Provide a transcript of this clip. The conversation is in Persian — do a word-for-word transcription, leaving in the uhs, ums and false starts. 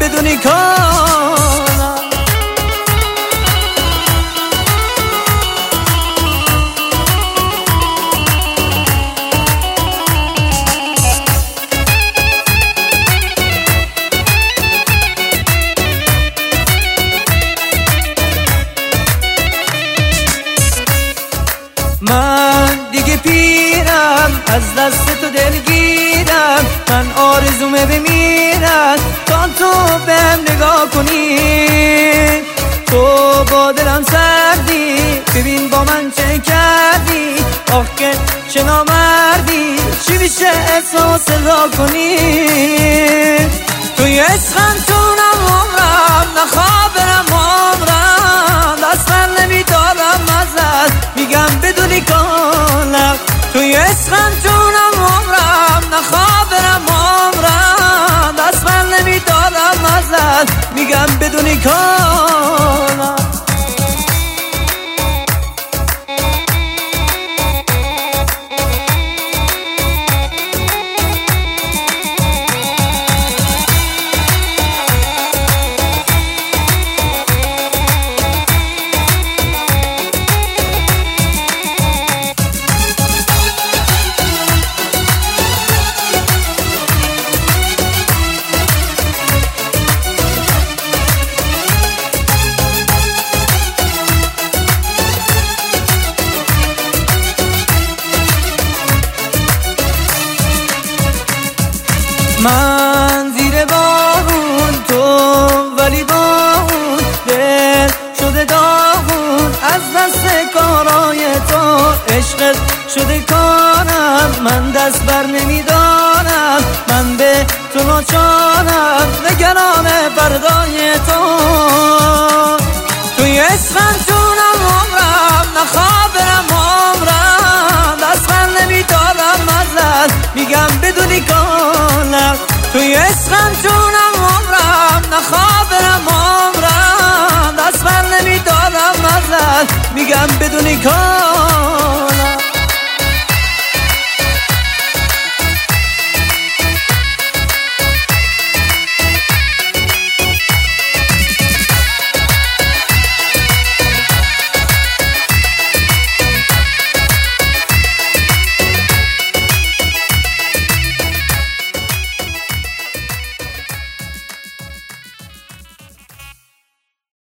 بدونی کارم. من دیگه پیرم، از دست تو دلگیرم، من آرزومه بمیرم تا تو بهم نگاه کنی. تو با دلم سردی، ببین با من چه کردی، آخه چه نامردی، چی میشه احساس را کنی. توی عشقم تونم عمرم، نخواه برم عمرم، دست من نمیدارم ازت، میگم بدونی کارم. توی عشقم تونم عمرم، نخواه برم عمرم، دست من نمیدارم ازت، میگم بدونی کارم. من زیر بارون، تو ولی با اون دل شده داغون، از دست کارای تو عشقت شده کارم. من دست بر نمیدارم، من به تو ناچارم، نگران فردای تو. توی عشقم تونم عمرم، نخواه برم عمرم، دست من نمیدارم ازت، میگم بدونی کارم. توی عشقم تونم عمرم، نخواه برم عمرم، دست من نمیدارم ازت، میگم بدونی کارم.